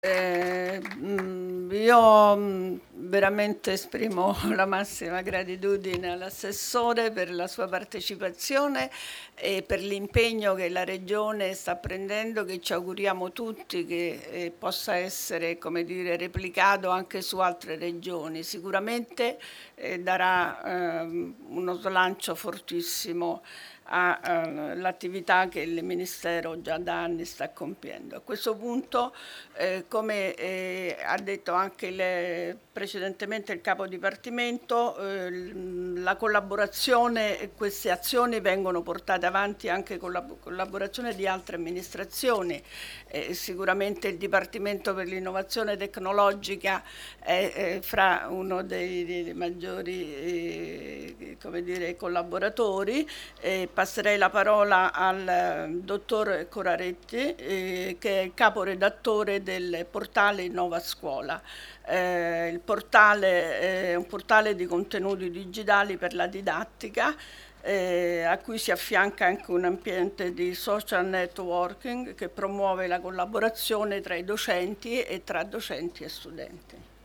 Io veramente esprimo la massima gratitudine all'assessore per la sua partecipazione e per l'impegno che la Regione sta prendendo, che ci auguriamo tutti che possa essere, come dire, replicato anche su altre regioni. Sicuramente darà uno slancio fortissimo all'attività che il Ministero già da anni sta compiendo. A questo punto, come ha detto anche precedentemente il capo dipartimento, la collaborazione e queste azioni vengono portate avanti anche con la collaborazione di altre amministrazioni. Sicuramente il Dipartimento per l'Innovazione Tecnologica è fra uno dei maggiori come dire, collaboratori. Passerei la parola al dottor Coraretti, che è il caporedattore del portale Innova Scuola. Il portale è un portale di contenuti digitali per la didattica, a cui si affianca anche un ambiente di social networking che promuove la collaborazione tra i docenti e tra docenti e studenti.